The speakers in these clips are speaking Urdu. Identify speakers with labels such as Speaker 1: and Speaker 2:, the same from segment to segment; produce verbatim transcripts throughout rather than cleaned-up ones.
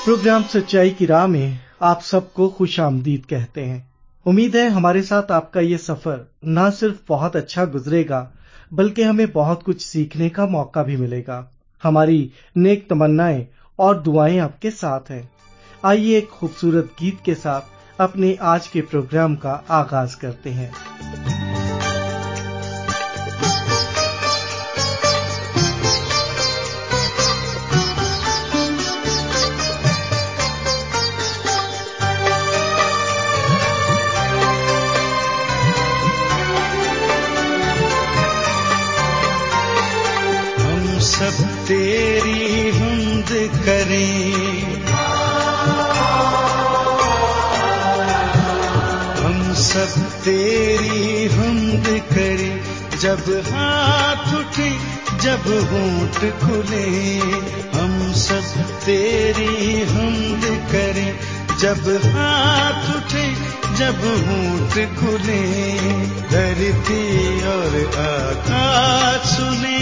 Speaker 1: प्रोग्राम सच्चाई की राह में आप सबको खुश आमदीद कहते हैं। उम्मीद है हमारे साथ आपका ये सफर न सिर्फ बहुत अच्छा गुजरेगा बल्कि हमें बहुत कुछ सीखने का मौका भी मिलेगा। हमारी नेक तमन्नाएं और दुआएं आपके साथ हैं। आइए एक खूबसूरत गीत के साथ अपने आज के प्रोग्राम का आगाज करते हैं।
Speaker 2: तेरी हमद करें, हम सब तेरी हमद करें, जब हाथ उठे जब होंठ खुले। हम सब तेरी हमद करें, जब हाथ उठे जब होंठ खुले। धरती और आकाश सुने,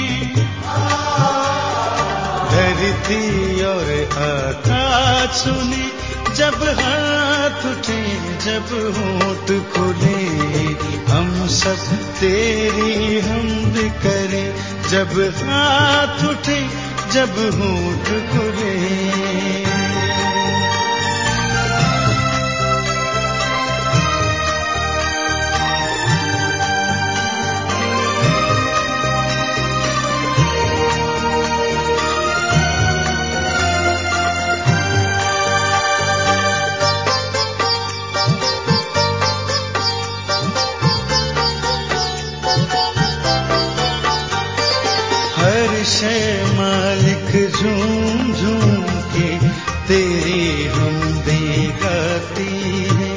Speaker 2: धरती और आकाश सुने, जब हाथ उठे जब होंठ खुले। हम सब तेरी हमद करें, जब हाथ उठे जब होंठ खुले। शय मालिक झूम झूम के तेरी हमदें गाती है।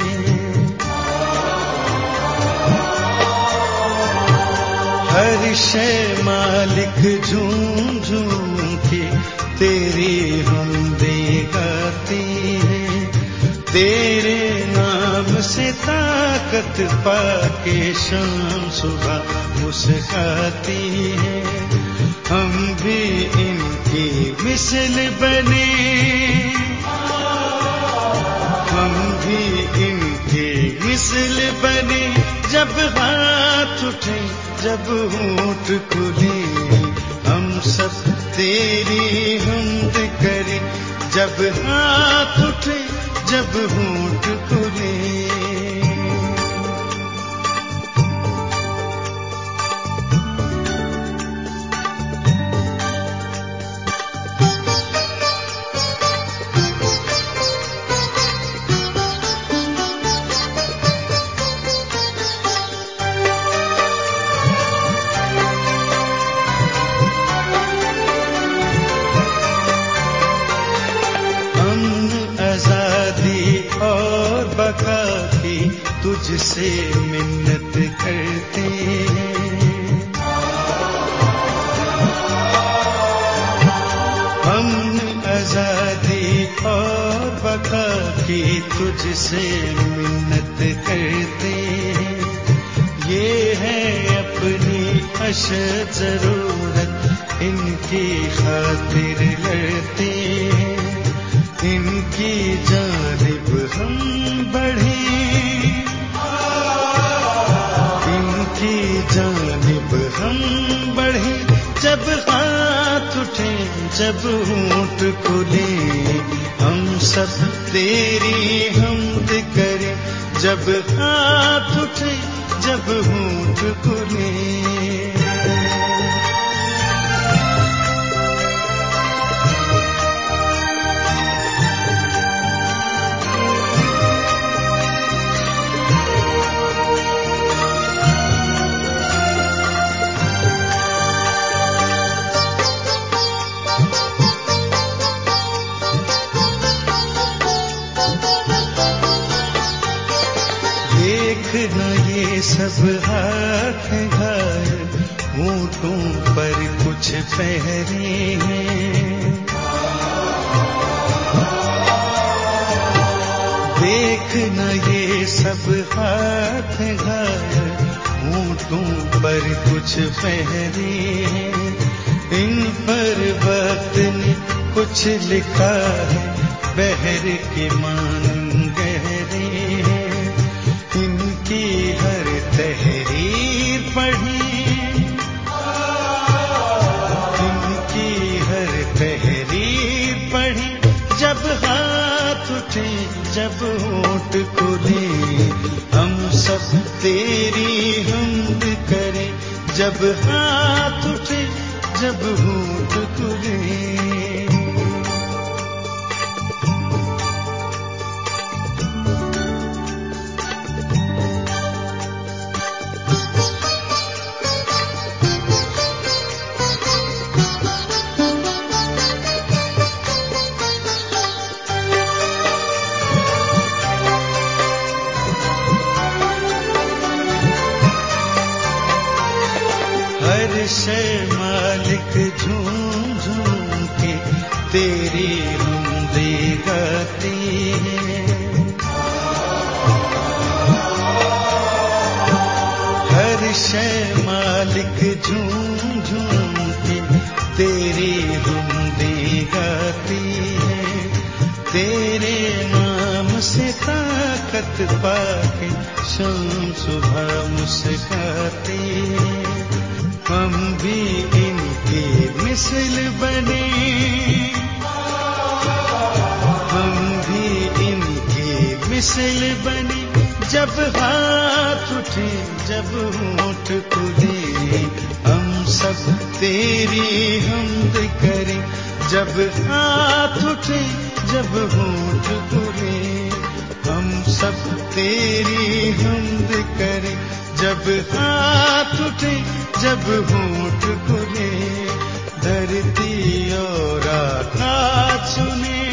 Speaker 2: हर शय मालिक झूम झूम के तेरी हमदें गाती है। तेरे नाम से ताकत पाके शाम सुबह मुस्कुराती है। हम भी इनकी मिसल बने, हम भी इनकी मिसल बने, जब हाथ उठे जब होंठ खुले। हम सब तेरी हमद करें, जब हाथ उठे जब होंठ खुले। तुझसे मिन्नत करते हैं, हमने आजादी और बका की तुझसे मिन्नत करते हैं। ये है अपनी अशद जरूरत, इनकी खातिर लड़ते हैं। इनकी जानिब हम बढ़े, की जानिब हम बढ़े, जब हाथ उठे जब होंठ खुले। हम सब तेरी हमद करें, जब हाथ उठे जब होंठ खुले। देखना ये सब हाथ घायल, होंठों पर कुछ पहरे हैं। देखना ये सब हाथ घायल, होंठों पर कुछ पहरे हैं। इन पर वक्त ने कुछ लिखा है, بحر کے مانند گہرے ہیں، ان کی ہر تحریر پڑھی، ان کی ہر تحریر پڑھی، جب ہاتھ اٹھے جب ہونٹ کھلے، ہم سب تیری حمد کریں، جب ہاتھ اٹھے جب ہونٹ کھلے۔ ہر شے مالک جھوم جھوم کے تیری حمد گاتی ہے، ہر شے مالک جھوم جھوم کے تیری حمد گاتی ہے، تیرے نام سے طاقت پا کے شام صبح مسکاتی ہے، ہم بھی ان کی مثل بنے، ہم بھی ان کی مثل بنے، جب ہاتھ اٹھے جب ہونٹ کھلے، ہم سب تیری حمد کریں، جب ہاتھ اٹھے جب ہونٹ کھلے، ہم سب تیری حمد کریں، جب ہاتھ اٹھے جب ہونٹ کھلے، دھرتی اور آکاش سنے،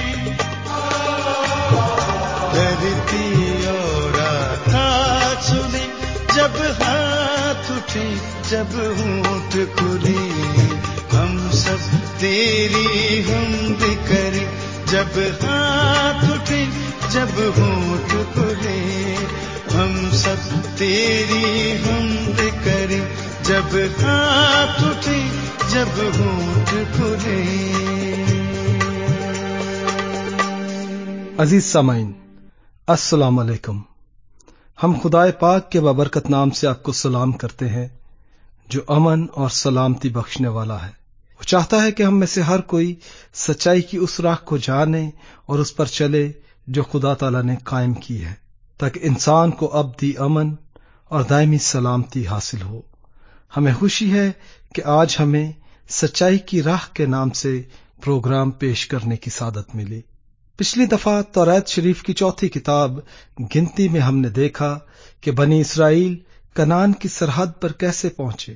Speaker 2: دھرتی اور آکاش سنے، جب ہاتھ اٹھے جب ہونٹ کھلے، ہم سب تیری حمد کریں، جب ہاتھ اٹھے جب ہونٹ کھلے، ہم سب تیری حمد کریں، جب ہاتھ اٹھے جب ہونٹ کھلے۔
Speaker 3: عزیز سامعین، السلام علیکم۔ ہم خدائے پاک کے بابرکت نام سے آپ کو سلام کرتے ہیں، جو امن اور سلامتی بخشنے والا ہے۔ وہ چاہتا ہے کہ ہم میں سے ہر کوئی سچائی کی اس راہ کو جانے اور اس پر چلے جو خدا تعالیٰ نے قائم کی ہے، تاکہ انسان کو ابدی امن اور دائمی سلامتی حاصل ہو۔ ہمیں خوشی ہے کہ آج ہمیں سچائی کی راہ کے نام سے پروگرام پیش کرنے کی سعادت ملی۔ پچھلی دفعہ توریت شریف کی چوتھی کتاب گنتی میں ہم نے دیکھا کہ بنی اسرائیل کنعان کی سرحد پر کیسے پہنچے۔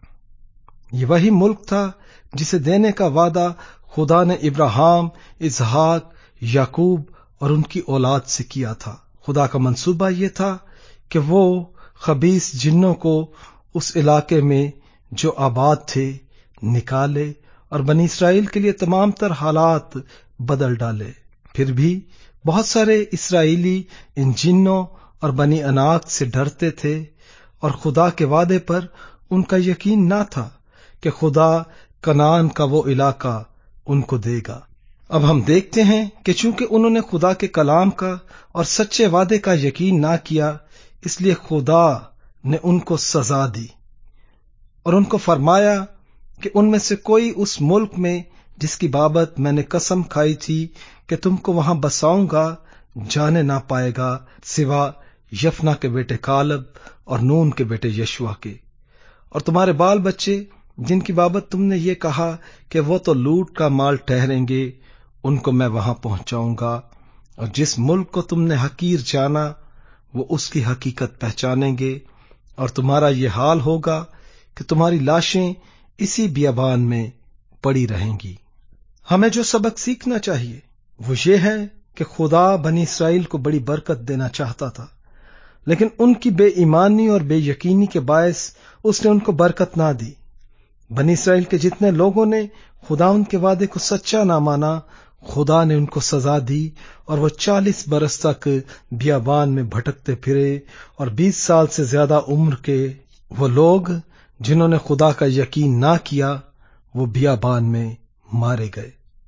Speaker 3: یہ وہی ملک تھا جسے دینے کا وعدہ خدا نے ابراہیم، اسحاق، یعقوب اور ان کی اولاد سے کیا تھا۔ خدا کا منصوبہ یہ تھا کہ وہ خبیث جنوں کو اس علاقے میں جو آباد تھے نکالے اور بنی اسرائیل کے لیے تمام تر حالات بدل ڈالے۔ پھر بھی بہت سارے اسرائیلی ان جنوں اور بنی اناق سے ڈرتے تھے اور خدا کے وعدے پر ان کا یقین نہ تھا کہ خدا کنعان کا وہ علاقہ ان کو دے گا۔ اب ہم دیکھتے ہیں کہ چونکہ انہوں نے خدا کے کلام کا اور سچے وعدے کا یقین نہ کیا، اس لیے خدا نے ان کو سزا دی اور ان کو فرمایا کہ ان میں سے کوئی اس ملک میں جس کی بابت میں نے قسم کھائی تھی کہ تم کو وہاں بساؤں گا جانے نہ پائے گا، سوا یفنا کے بیٹے کالب اور نون کے بیٹے یشوا کے، اور تمہارے بال بچے جن کی بابت تم نے یہ کہا کہ وہ تو لوٹ کا مال ٹھہریں گے، ان کو میں وہاں پہنچاؤں گا، اور جس ملک کو تم نے حقیر جانا وہ اس کی حقیقت پہچانیں گے، اور تمہارا یہ حال ہوگا کہ تمہاری لاشیں اسی بیابان میں پڑی رہیں گی۔ ہمیں جو سبق سیکھنا چاہیے وہ یہ ہے کہ خدا بنی اسرائیل کو بڑی برکت دینا چاہتا تھا، لیکن ان کی بے ایمانی اور بے یقینی کے باعث اس نے ان کو برکت نہ دی۔ بنی اسرائیل کے جتنے لوگوں نے خدا ان کے وعدے کو سچا نہ مانا، خدا نے ان کو سزا دی اور وہ چالیس برس تک بیابان میں بھٹکتے پھرے، اور بیس سال سے زیادہ عمر کے وہ لوگ جنہوں نے خدا کا یقین نہ کیا وہ بیابان میں مارے گئے۔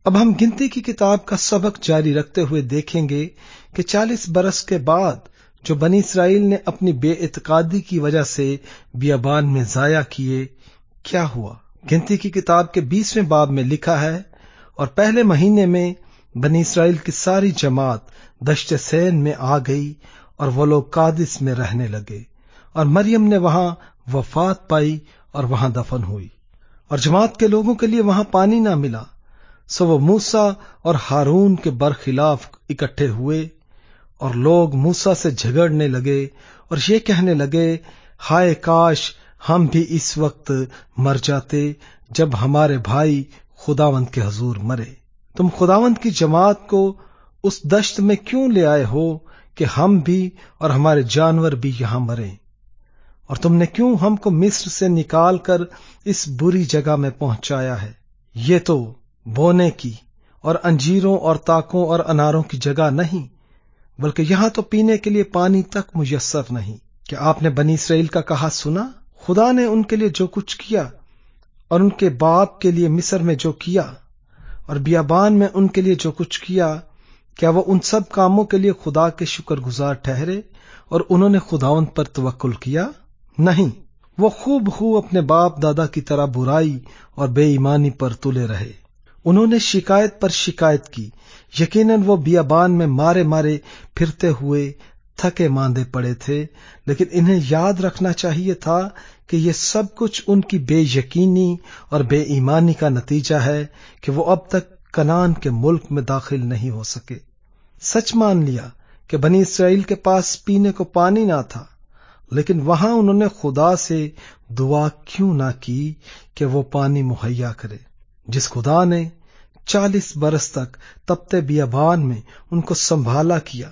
Speaker 3: اب ہم گنتی کی کتاب کا سبق جاری رکھتے ہوئے دیکھیں گے کہ چالیس برس کے بعد جو بنی اسرائیل نے اپنی بے اعتقادی کی وجہ سے بیابان میں ضائع کیے، کیا ہوا۔ گنتی کی کتاب کے بیسویں باب میں لکھا ہے، اور پہلے مہینے میں بنی اسرائیل کی ساری جماعت دشت سین میں آ گئی، اور وہ لوگ قادس میں رہنے لگے، اور مریم نے وہاں وفات پائی اور وہاں دفن ہوئی، اور جماعت کے لوگوں کے لیے وہاں پانی نہ ملا، سو وہ موسیٰ اور ہارون کے برخلاف اکٹھے ہوئے، اور لوگ موسیٰ سے جھگڑنے لگے اور یہ کہنے لگے، ہائے کاش ہم بھی اس وقت مر جاتے جب ہمارے بھائی خداوند کے حضور مرے۔ تم خداوند کی جماعت کو اس دشت میں کیوں لے آئے ہو کہ ہم بھی اور ہمارے جانور بھی یہاں مریں؟ اور تم نے کیوں ہم کو مصر سے نکال کر اس بری جگہ میں پہنچایا ہے؟ یہ تو بونے کی اور انجیروں اور تاکوں اور اناروں کی جگہ نہیں، بلکہ یہاں تو پینے کے لیے پانی تک میسر نہیں۔ کیا آپ نے بنی اسرائیل کا کہا سنا؟ خدا نے ان کے لیے جو کچھ کیا اور ان کے باپ کے لیے مصر میں جو کیا اور بیابان میں ان کے لیے جو کچھ کیا، کیا وہ ان سب کاموں کے لیے خدا کے شکر گزار ٹھہرے اور انہوں نے خداوند پر توکل کیا؟ نہیں، وہ خوب خوب اپنے باپ دادا کی طرح برائی اور بے ایمانی پر تلے رہے۔ انہوں نے شکایت پر شکایت کی، یقیناً وہ بیابان میں مارے مارے پھرتے ہوئے تھکے ماندے پڑے تھے، لیکن انہیں یاد رکھنا چاہیے تھا کہ یہ سب کچھ ان کی بے یقینی اور بے ایمانی کا نتیجہ ہے کہ وہ اب تک کنعان کے ملک میں داخل نہیں ہو سکے۔ سچ مان لیا کہ بنی اسرائیل کے پاس پینے کو پانی نہ تھا، لیکن وہاں انہوں نے خدا سے دعا کیوں نہ کی کہ وہ پانی مہیا کرے؟ جس خدا نے چالیس برس تک تپتے بیابان میں ان کو سنبھالا کیا،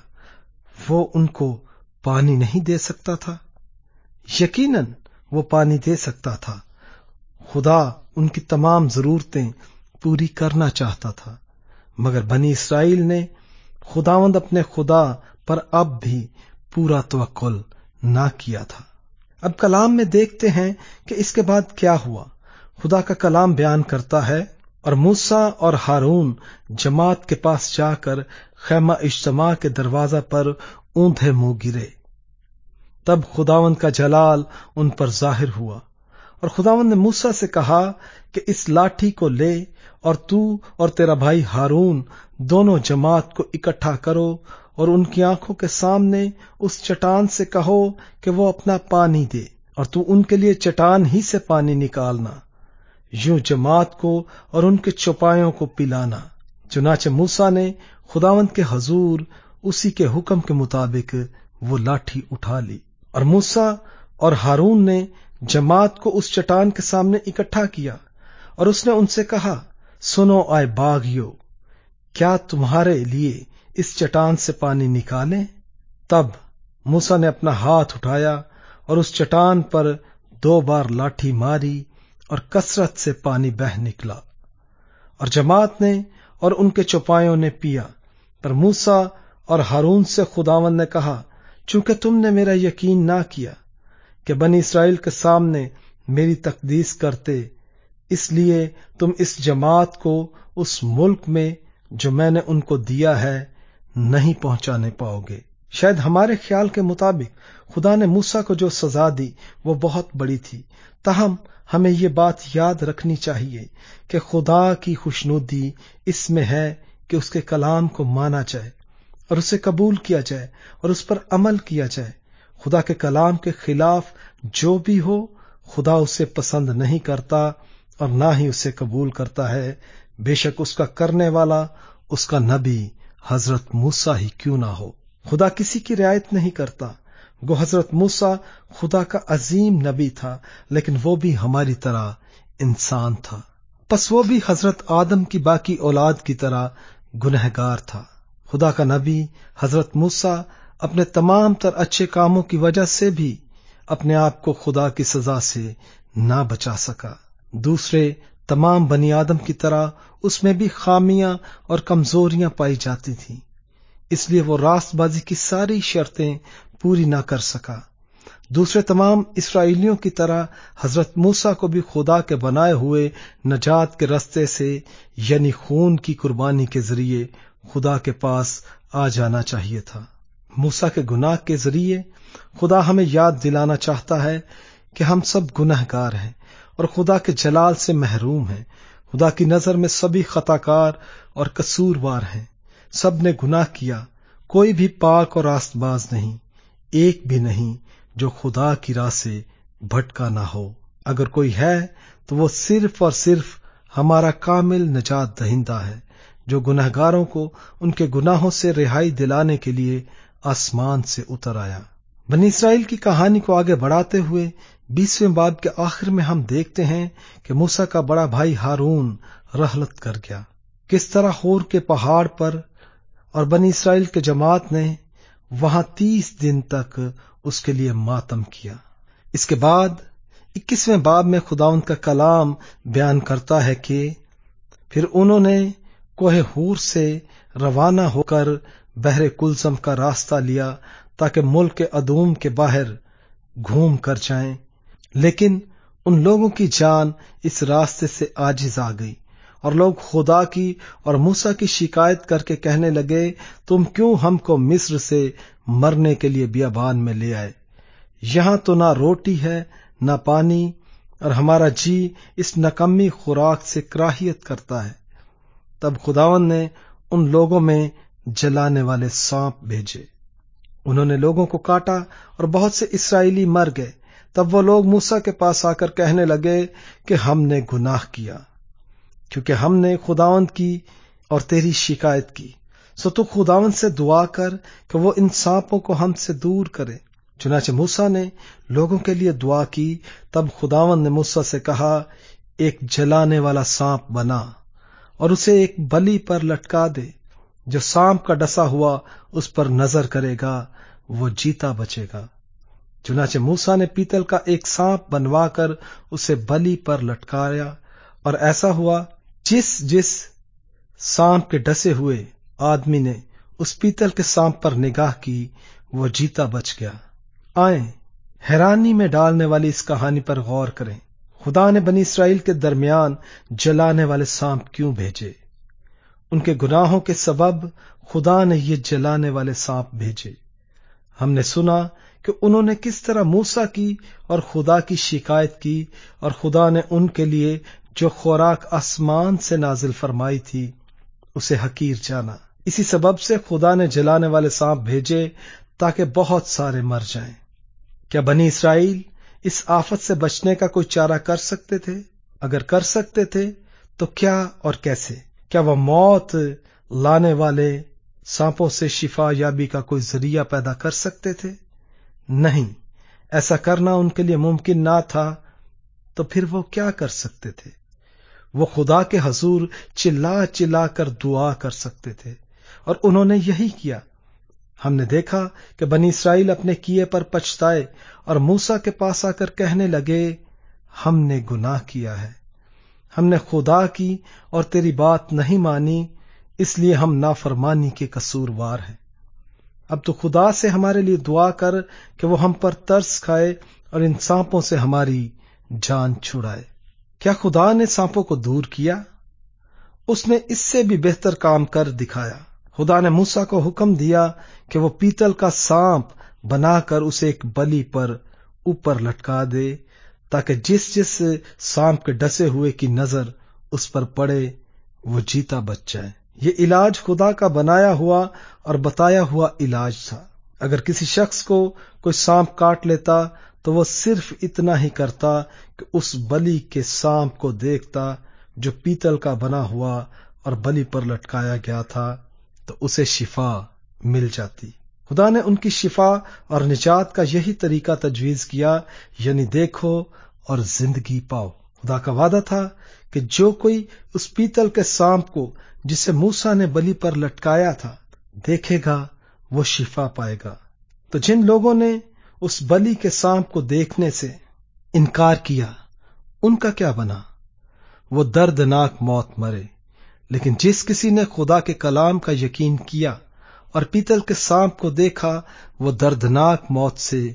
Speaker 3: وہ ان کو پانی نہیں دے سکتا تھا؟ یقیناً وہ پانی دے سکتا تھا۔ خدا ان کی تمام ضرورتیں پوری کرنا چاہتا تھا، مگر بنی اسرائیل نے خداوند اپنے خدا پر اب بھی پورا توکل نہ کیا تھا۔ اب کلام میں دیکھتے ہیں کہ اس کے بعد کیا ہوا۔ خدا کا کلام بیان کرتا ہے، اور موسیٰ اور ہارون جماعت کے پاس جا کر خیمہ اجتماع کے دروازہ پر اوندھے منہ گرے۔ تب خداوند کا جلال ان پر ظاہر ہوا، اور خداوند نے موسیٰ سے کہا کہ اس لاٹھی کو لے اور تو اور تیرا بھائی ہارون دونوں جماعت کو اکٹھا کرو، اور ان کی آنکھوں کے سامنے اس چٹان سے کہو کہ وہ اپنا پانی دے، اور تو ان کے لیے چٹان ہی سے پانی نکالنا، یوں جماعت کو اور ان کے چوپایوں کو پلانا۔ چنانچہ موسیٰ نے خداوند کے حضور اسی کے حکم کے مطابق وہ لاٹھی اٹھا لی، اور موسیٰ اور ہارون نے جماعت کو اس چٹان کے سامنے اکٹھا کیا، اور اس نے ان سے کہا، سنو آئے باغیو، کیا تمہارے لیے اس چٹان سے پانی نکالیں؟ تب موسیٰ نے اپنا ہاتھ اٹھایا اور اس چٹان پر دو بار لاٹھی ماری، اور کثرت سے پانی بہہ نکلا، اور جماعت نے اور ان کے چوپایوں نے پیا۔ پر موسیٰ اور ہارون سے خداوند نے کہا، چونکہ تم نے میرا یقین نہ کیا کہ بنی اسرائیل کے سامنے میری تقدیس کرتے، اس لیے تم اس جماعت کو اس ملک میں جو میں نے ان کو دیا ہے نہیں پہنچانے پاؤ گے۔ شاید ہمارے خیال کے مطابق خدا نے موسیٰ کو جو سزا دی وہ بہت بڑی تھی، تاہم ہمیں یہ بات یاد رکھنی چاہیے کہ خدا کی خوشنودی اس میں ہے کہ اس کے کلام کو مانا جائے اور اسے قبول کیا جائے اور اس پر عمل کیا جائے۔ خدا کے کلام کے خلاف جو بھی ہو، خدا اسے پسند نہیں کرتا اور نہ ہی اسے قبول کرتا ہے، بے شک اس کا کرنے والا اس کا نبی حضرت موسیٰ ہی کیوں نہ ہو۔ خدا کسی کی رعایت نہیں کرتا۔ گو حضرت موسیٰ خدا کا عظیم نبی تھا، لیکن وہ بھی ہماری طرح انسان تھا، پس وہ بھی حضرت آدم کی باقی اولاد کی طرح گنہگار تھا۔ خدا کا نبی حضرت موسیٰ اپنے تمام تر اچھے کاموں کی وجہ سے بھی اپنے آپ کو خدا کی سزا سے نہ بچا سکا۔ دوسرے تمام بنی آدم کی طرح اس میں بھی خامیاں اور کمزوریاں پائی جاتی تھیں، اس لیے وہ راست بازی کی ساری شرطیں پوری نہ کر سکا۔ دوسرے تمام اسرائیلیوں کی طرح حضرت موسیٰ کو بھی خدا کے بنائے ہوئے نجات کے رستے سے یعنی خون کی قربانی کے ذریعے خدا کے پاس آ جانا چاہیے تھا۔ موسیٰ کے گناہ کے ذریعے خدا ہمیں یاد دلانا چاہتا ہے کہ ہم سب گناہ گار ہیں اور خدا کے جلال سے محروم ہیں۔ خدا کی نظر میں سبھی خطا کار اور قصوروار ہیں۔ سب نے گناہ کیا، کوئی بھی پاک اور راست باز نہیں، ایک بھی نہیں جو خدا کی راہ سے بھٹکا نہ ہو۔ اگر کوئی ہے تو وہ صرف اور صرف ہمارا کامل نجات دہندہ ہے، جو گناہ گاروں کو ان کے گناہوں سے رہائی دلانے کے لیے آسمان سے اتر آیا۔ بنی اسرائیل کی کہانی کو آگے بڑھاتے ہوئے بیسویں باب کے آخر میں ہم دیکھتے ہیں کہ موسیٰ کا بڑا بھائی ہارون رحلت کر گیا۔ کس طرح ہور کے پہاڑ پر اور بنی اسرائیل کے جماعت نے وہاں تیس دن تک اس کے لیے ماتم کیا۔ اس کے بعد اکیسویں باب میں خداوند کا کلام بیان کرتا ہے کہ پھر انہوں نے کوہ ہور سے روانہ ہو کر بحر کلزم کا راستہ لیا تاکہ ملک ادوم کے باہر گھوم کر جائیں، لیکن ان لوگوں کی جان اس راستے سے عاجز آ گئی اور لوگ خدا کی اور موسیٰ کی شکایت کر کے کہنے لگے، تم کیوں ہم کو مصر سے مرنے کے لیے بیابان میں لے آئے؟ یہاں تو نہ روٹی ہے نہ پانی، اور ہمارا جی اس نکمی خوراک سے کراہیت کرتا ہے۔ تب خداوند نے ان لوگوں میں جلانے والے سانپ بھیجے، انہوں نے لوگوں کو کاٹا اور بہت سے اسرائیلی مر گئے۔ تب وہ لوگ موسیٰ کے پاس آ کر کہنے لگے کہ ہم نے گناہ کیا، کیونکہ ہم نے خداوند کی اور تیری شکایت کی، سو تو خداوند سے دعا کر کہ وہ ان سانپوں کو ہم سے دور کرے۔ چنانچہ موسیٰ نے لوگوں کے لیے دعا کی۔ تب خداوند نے موسیٰ سے کہا، ایک جلانے والا سانپ بنا اور اسے ایک بلی پر لٹکا دے، جو سانپ کا ڈسا ہوا اس پر نظر کرے گا وہ جیتا بچے گا۔ چنانچہ موسیٰ نے پیتل کا ایک سانپ بنوا کر اسے بلی پر لٹکایا، اور ایسا ہوا جس جس سانپ کے ڈسے ہوئے آدمی نے اس پیتل کے سانپ پر نگاہ کی وہ جیتا بچ گیا۔ آئیں حیرانی میں ڈالنے والی اس کہانی پر غور کریں۔ خدا نے بنی اسرائیل کے درمیان جلانے والے سانپ کیوں بھیجے؟ ان کے گناہوں کے سبب خدا نے یہ جلانے والے سانپ بھیجے۔ ہم نے سنا کہ انہوں نے کس طرح موسیٰ کی اور خدا کی شکایت کی، اور خدا نے ان کے لیے جو خوراک آسمان سے نازل فرمائی تھی اسے حقیر جانا۔ اسی سبب سے خدا نے جلانے والے سانپ بھیجے تاکہ بہت سارے مر جائیں۔ کیا بنی اسرائیل اس آفت سے بچنے کا کوئی چارہ کر سکتے تھے؟ اگر کر سکتے تھے تو کیا اور کیسے؟ کیا وہ موت لانے والے سانپوں سے شفا یابی کا کوئی ذریعہ پیدا کر سکتے تھے؟ نہیں، ایسا کرنا ان کے لیے ممکن نہ تھا۔ تو پھر وہ کیا کر سکتے تھے؟ وہ خدا کے حضور چلا چلا کر دعا کر سکتے تھے، اور انہوں نے یہی کیا۔ ہم نے دیکھا کہ بنی اسرائیل اپنے کیے پر پچھتائے اور موسیٰ کے پاس آ کر کہنے لگے، ہم نے گناہ کیا ہے، ہم نے خدا کی اور تیری بات نہیں مانی، اس لیے ہم نافرمانی کے قصوروار ہیں۔ اب تو خدا سے ہمارے لیے دعا کر کہ وہ ہم پر ترس کھائے اور ان سانپوں سے ہماری جان چھڑائے۔ کیا خدا نے سانپوں کو دور کیا؟ اس نے اس سے بھی بہتر کام کر دکھایا۔ خدا نے موسیٰ کو حکم دیا کہ وہ پیتل کا سانپ بنا کر اسے ایک بلی پر اوپر لٹکا دے تاکہ جس جس سانپ کے ڈسے ہوئے کی نظر اس پر پڑے وہ جیتا بچ جائے۔ یہ علاج خدا کا بنایا ہوا اور بتایا ہوا علاج تھا۔ اگر کسی شخص کو کوئی سانپ کاٹ لیتا تو وہ صرف اتنا ہی کرتا کہ اس بلی کے سانپ کو دیکھتا جو پیتل کا بنا ہوا اور بلی پر لٹکایا گیا تھا، تو اسے شفا مل جاتی۔ خدا نے ان کی شفا اور نجات کا یہی طریقہ تجویز کیا، یعنی دیکھو اور زندگی پاؤ۔ خدا کا وعدہ تھا کہ جو کوئی اس پیتل کے سانپ کو جسے موسیٰ نے بلی پر لٹکایا تھا دیکھے گا وہ شفا پائے گا۔ تو جن لوگوں نے اس بلی کے سانپ کو دیکھنے سے انکار کیا ان کا کیا بنا؟ وہ دردناک موت مرے۔ لیکن جس کسی نے خدا کے کلام کا یقین کیا اور پیتل کے سانپ کو دیکھا وہ دردناک موت سے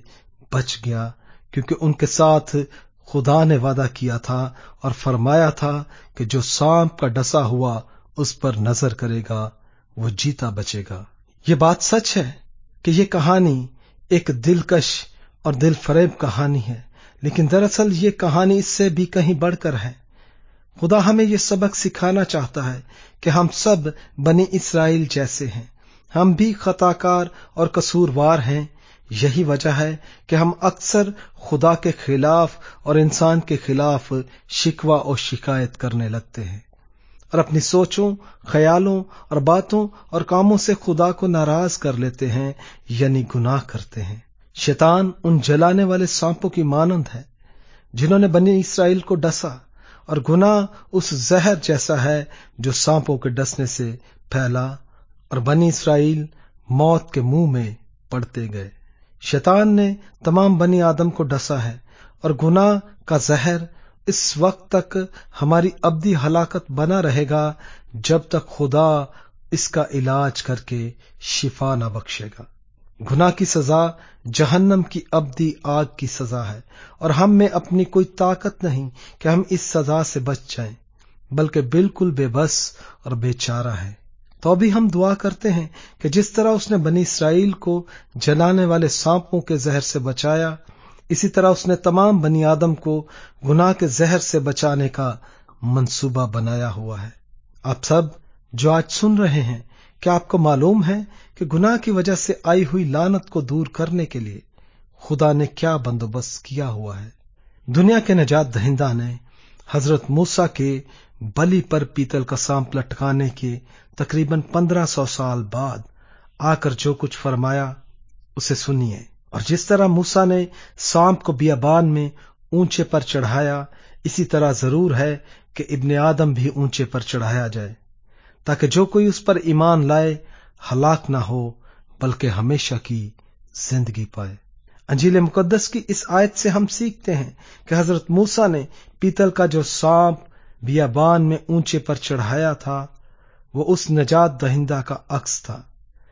Speaker 3: बच गया, क्योंकि उनके साथ खुदा ने वादा किया था और फरमाया था कि जो सांप का डसा हुआ उस पर नजर करेगा वो जीता बचेगा। ये बात सच है कि ये कहानी एक दिलकश और दिल फरेब कहानी है, लेकिन दरअसल ये कहानी इससे भी कहीं बढ़कर है। खुदा हमें ये सबक सिखाना चाहता है कि हम सब बनी इस्राएल जैसे हैं, हम भी खताकार और कसूरवार हैं। यही वजह है कि हम अक्सर खुदा के खिलाफ और इंसान के खिलाफ शिकवा और शिकायत करने लगते हैं और अपनी सोचों, ख्यालों और बातों और कामों से खुदा को नाराज कर लेते हैं, यानी गुनाह करते हैं। शैतान उन जलाने वाले सांपों की मानंद है जिन्होंने बनी इस्राएल को डसा, और गुनाह उस जहर जैसा है जो सांपों के डसने से फैला और बनी इस्राएल मौत के मुंह में पड़ते गए। शैतान ने तमाम बनी आदम को डसा है और गुनाह का जहर इस वक्त तक हमारी अब्दी हलाकत बना रहेगा जब तक खुदा इसका इलाज करके शिफा न बख्शेगा। गुनाह की सजा जहन्नम की अब्दी आग की सजा है और हम में अपनी कोई ताकत नहीं कि हम इस सजा से बच जाएं, बल्कि बिल्कुल बेबस और बेचारा है। तो अभी हम दुआ करते हैं कि जिस तरह उसने बनी इस्राएल को जलाने वाले सांपों के जहर से बचाया, इसी तरह उसने तमाम बनी आदम को गुनाह के जहर से बचाने का मंसूबा बनाया हुआ है। आप सब जो आज सुन रहे हैं, क्या आपको मालूम है कि गुनाह की वजह से आई हुई लानत को दूर करने के लिए खुदा ने क्या बंदोबस्त किया हुआ है? दुनिया के निजात दहिंदा ने हजरत मूसा के बलि पर पीतल का सांप लटकाने के तकरीबन पंद्रह सौ साल बाद आकर जो कुछ फरमाया उसे सुनिए। और जिस तरह मूसा ने सांप को बियाबान में ऊंचे पर चढ़ाया, इसी तरह जरूर है कि इब्ने आदम भी ऊंचे पर चढ़ाया जाए, ताकि जो कोई उस पर ईमान लाए हलाक ना हो बल्कि हमेशा की जिंदगी पाए। अंजील मुकद्दस की इस आयत से हम सीखते हैं कि हजरत मूसा ने पीतल का जो सांप बियाबान में ऊंचे पर चढ़ाया था वो उस नजात दहिंदा का अक्स था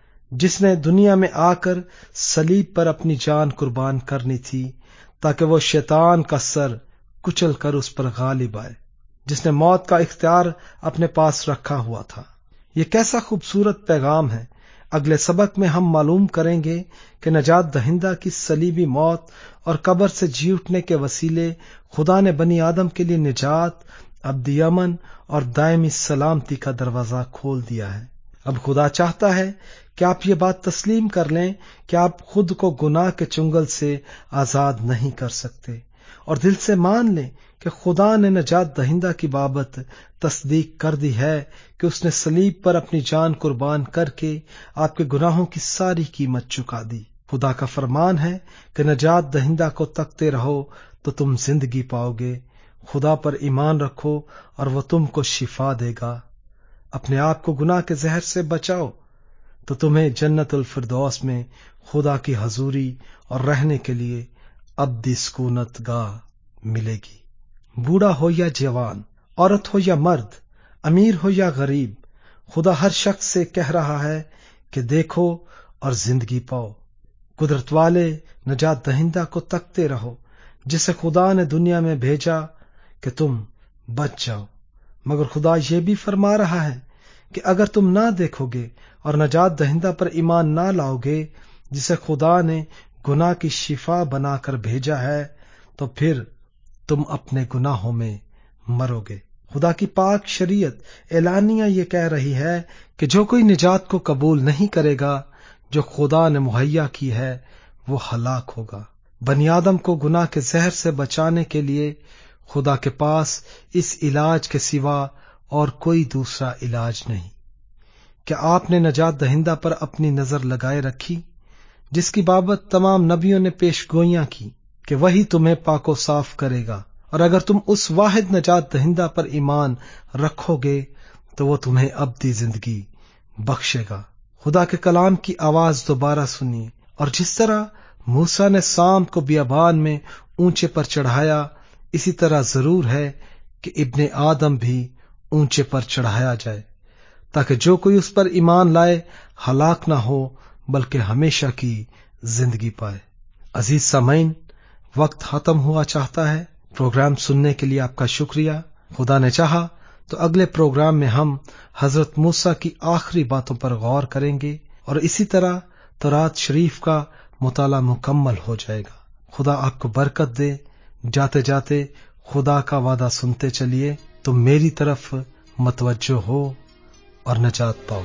Speaker 3: जिसने दुनिया में आकर सलीब पर अपनी जान कुर्बान करनी थी, ताकि वो शैतान का सर कुचल कर उस पर गालिब आए, जिसने मौत का इख्तियार अपने पास रखा हुआ था। ये कैसा खूबसूरत पैगाम है। अगले सबक में हम मालूम करेंगे कि नजात दहिंदा की सलीबी मौत और कब्र से जी उठने के वसीले खुदा ने बनी आदम के लिए निजात, अब्दी अमन और दायमी सलामती का दरवाजा खोल दिया है। अब खुदा चाहता है कि आप ये बात तस्लीम कर लें कि आप खुद को गुनाह के चुंगल से आजाद नहीं कर सकते, और दिल से मान लें कि खुदा ने नजात दहिंदा की बाबत तस्दीक कर दी है कि उसने सलीब पर अपनी जान कुर्बान करके आपके गुनाहों की सारी कीमत चुका दी। खुदा का फरमान है कि नजात दहिंदा को तकते रहो तो तुम जिंदगी पाओगे। खुदा पर ईमान रखो और वो तुमको शिफा देगा। अपने आप को गुनाह के जहर से बचाओ तो तुम्हें जन्नतुल फिरदौस में खुदा की हजूरी और रहने के लिए अब्दी सुकूनत गाह मिलेगी। बूढ़ा हो या जवान, औरत हो या मर्द, अमीर हो या गरीब, खुदा हर शख्स से कह रहा है कि देखो और जिंदगी पाओ। कुदरत वाले नजात दहिंदा को तकते रहो जिसे खुदा ने दुनिया में भेजा कि तुम बच जाओ। मगर खुदा ये भी फरमा रहा है कि अगर तुम ना देखोगे और नजात दहिंदा पर ईमान ना लाओगे जिसे खुदा ने गुनाह की शिफा बनाकर भेजा है, तो फिर तुम अपने गुनाहों में मरोगे। खुदा की पाक शरीयत एलानिया ये कह रही है कि जो कोई निजात को कबूल नहीं करेगा जो खुदा ने मुहैया की है वो हलाक होगा। बनी आदम को गुनाह के जहर से बचाने के लिए खुदा के पास इस इलाज के सिवा और कोई दूसरा इलाज नहीं। क्या आपने नजात दहिंदा पर अपनी नजर लगाए रखी, जिसकी बाबत तमाम नबियों ने पेशगोइयां की कि वही तुम्हें पाको साफ करेगा, और अगर तुम उस वाहिद नजात दहिंदा पर ईमान रखोगे तो वो तुम्हें अब्दी जिंदगी बख्शेगा। खुदा के कलाम की आवाज दोबारा सुनिए। और जिस तरह मूसा ने सांप को बियाबान में ऊंचे पर चढ़ाया, इसी तरह जरूर है कि इब्ने आदम भी ऊंचे पर चढ़ाया जाए, ताकि जो कोई उस पर ईमान लाए हलाक ना हो बल्कि हमेशा की जिंदगी पाए। अजीज सामीन, वक्त खत्म हुआ चाहता है। प्रोग्राम सुनने के लिए आपका शुक्रिया। खुदा ने चाहा तो अगले प्रोग्राम में हम हजरत मूसा की आखिरी बातों पर गौर करेंगे और इसी तरह तौरात शरीफ का मुताला मुकम्मल हो जाएगा। खुदा आपको बरकत दे। जाते जाते खुदा का वादा सुनते चलिए तो मेरी तरफ मतवज्जो हो और नजात पाओ।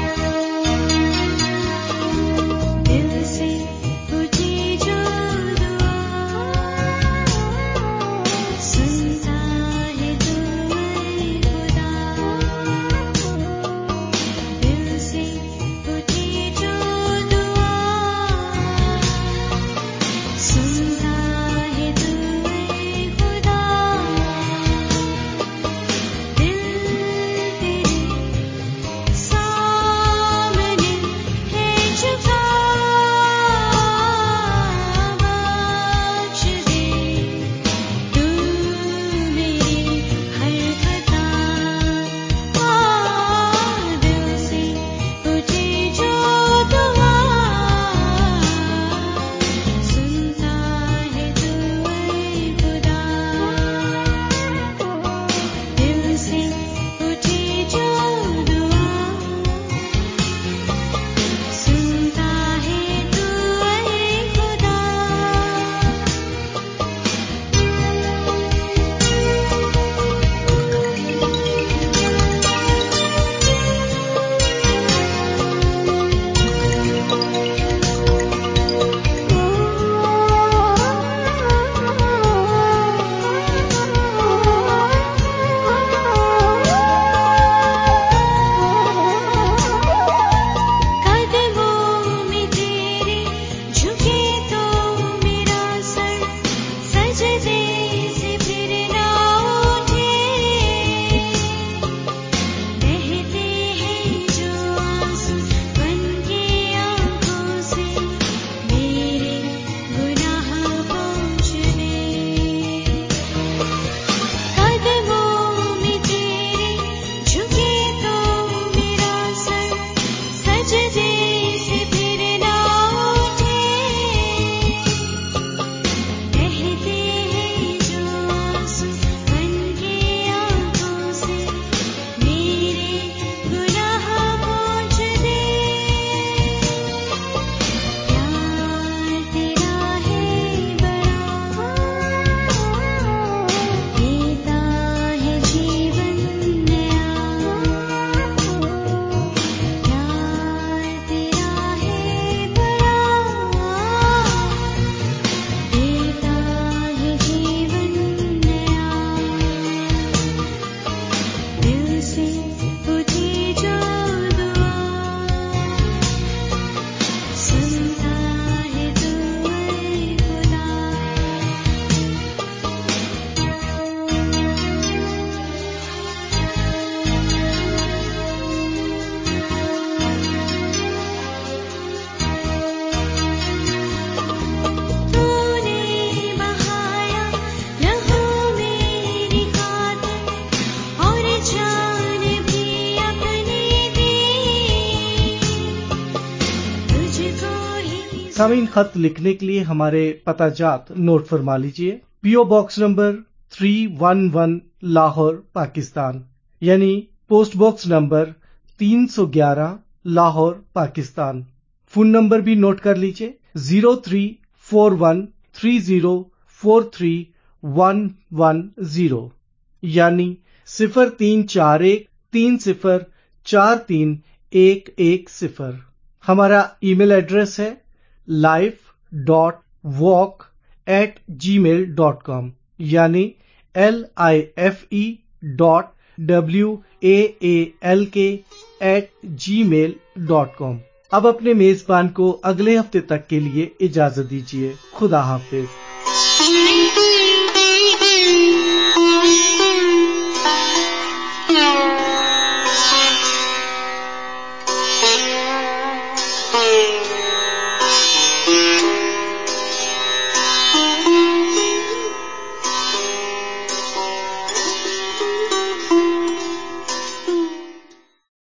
Speaker 1: सामीन, खत लिखने के लिए हमारे पता जात नोट फरमा लीजिए। पीओ बॉक्स नंबर तीन सौ ग्यारह लाहौर पाकिस्तान, यानी पोस्ट बॉक्स नंबर तीन सौ ग्यारह लाहौर पाकिस्तान। फोन नंबर भी नोट कर लीजिए zero three four one three zero four three one one zero, यानी सिफर तीन चार एक तीन सिफर चार तीन एक एक सिफर। हमारा ईमेल एड्रेस है life dot walk at G mail dot com, यानी L I F E dot W A A L K at G mail dot com. अब अपने मेजबान को अगले हफ्ते तक के लिए इजाजत दीजिए। खुदा हाफिज।